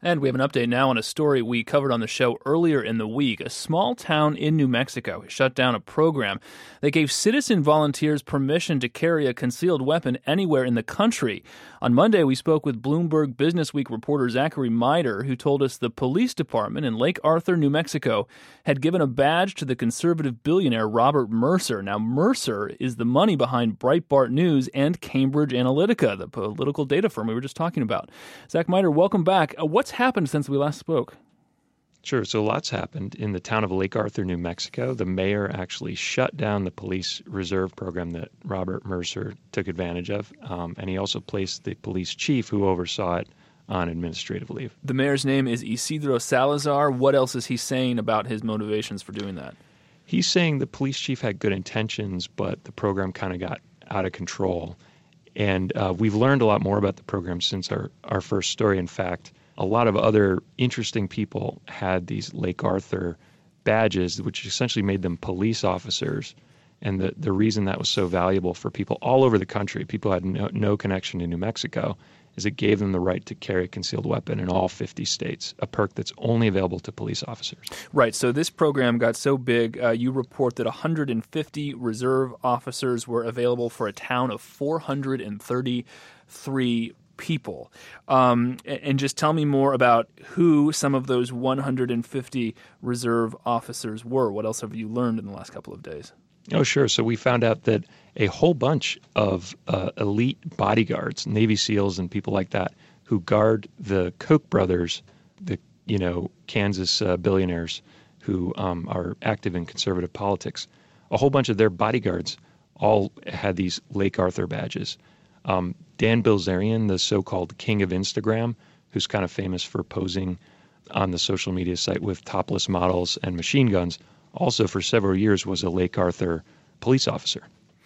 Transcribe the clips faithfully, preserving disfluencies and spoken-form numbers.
And we have an update now on a story we covered on the show earlier in the week. A small town in New Mexico has shut down a program that gave citizen volunteers permission to carry a concealed weapon anywhere in the country. On Monday, we spoke with Bloomberg Businessweek reporter Zachary Mider, who told us the police department in Lake Arthur, New Mexico, had given a badge to the conservative billionaire Robert Mercer. Now, Mercer is the money behind Breitbart News and Cambridge Analytica, the political data firm we were just talking about. Zach Mider, welcome back. Uh, what's happened since we last spoke? Sure. So lots happened. In the town of Lake Arthur, New Mexico, the mayor actually shut down the police reserve program that Robert Mercer took advantage of. Um, and he also placed the police chief who oversaw it on administrative leave. The mayor's name is Isidro Salazar. What else is he saying about his motivations for doing that? He's saying the police chief had good intentions, but the program kind of got out of control. And uh, we've learned a lot more about the program since our, our first story. In fact, a lot of other interesting people had these Lake Arthur badges, which essentially made them police officers. And the, the reason that was so valuable for people all over the country, people had no, no connection to New Mexico, is it gave them the right to carry a concealed weapon in all fifty states, a perk that's only available to police officers. Right. So this program got so big, uh, you report that one hundred fifty reserve officers were available for a town of four hundred thirty-three people. Um, and just tell me more about who some of those one hundred fifty reserve officers were. What else have you learned in the last couple of days? Oh, sure. So we found out that a whole bunch of uh, elite bodyguards, Navy SEALs and people like that, who guard the Koch brothers, the you know Kansas uh, billionaires who um, are active in conservative politics, a whole bunch of their bodyguards all had these Lake Arthur badges. Um, Dan Bilzerian, the so-called king of Instagram, who's kind of famous for posing on the social media site with topless models and machine guns, also for several years was a Lake Arthur police officer.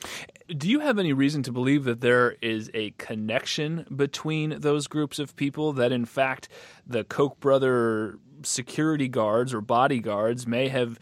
Do you have any reason to believe that there is a connection between those groups of people, that in fact the Koch brother security guards or bodyguards may have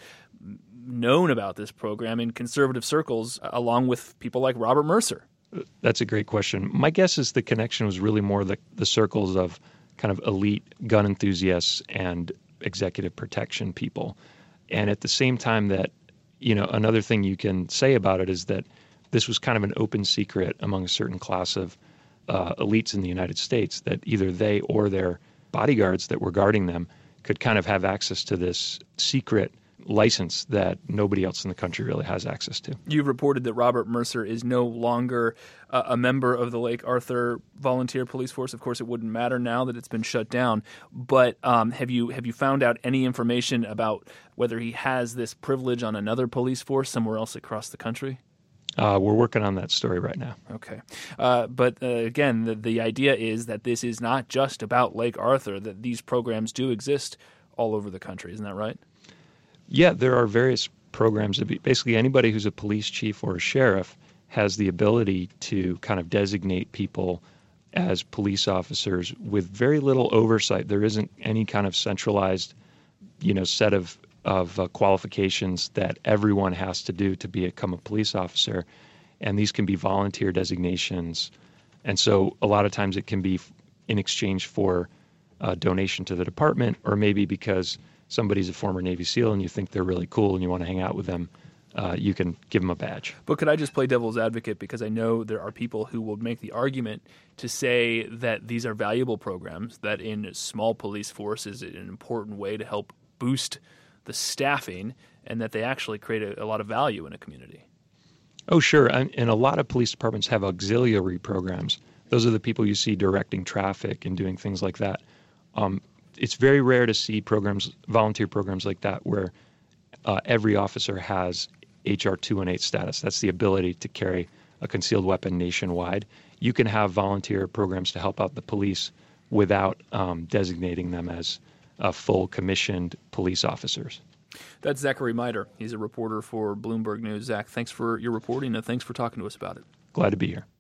known about this program in conservative circles along with people like Robert Mercer? That's a great question. My guess is the connection was really more the, the circles of kind of elite gun enthusiasts and executive protection people. And at the same time that, you know, another thing you can say about it is that this was kind of an open secret among a certain class of uh, elites in the United States, that either they or their bodyguards that were guarding them could kind of have access to this secret license that nobody else in the country really has access to. You've reported that Robert Mercer is no longer uh, a member of the Lake Arthur Volunteer Police Force. Of course, it wouldn't matter now that it's been shut down. But um, have you have you found out any information about whether he has this privilege on another police force somewhere else across the country? Uh, we're working on that story right now. Okay. Uh, but uh, again, the, the idea is that this is not just about Lake Arthur, that these programs do exist all over the country. Isn't that right? Yeah, there are various programs. Basically, anybody who's a police chief or a sheriff has the ability to kind of designate people as police officers with very little oversight. There isn't any kind of centralized, you know, set of of uh, qualifications that everyone has to do to become a police officer, and these can be volunteer designations. And so a lot of times it can be in exchange for a donation to the department, or maybe because somebody's a former Navy SEAL and you think they're really cool and you want to hang out with them, uh, you can give them a badge. But could I just play devil's advocate, because I know there are people who will make the argument to say that these are valuable programs, that in small police forces is an important way to help boost the staffing, and that they actually create a, a lot of value in a community. Oh, sure. And, and a lot of police departments have auxiliary programs. Those are the people you see directing traffic and doing things like that. Um, it's very rare to see programs, volunteer programs like that, where uh, every officer has H R two eighteen status. That's the ability to carry a concealed weapon nationwide. You can have volunteer programs to help out the police without um, designating them as uh, full commissioned police officers. That's Zachary Mider. He's a reporter for Bloomberg News. Zach, thanks for your reporting and thanks for talking to us about it. Glad to be here.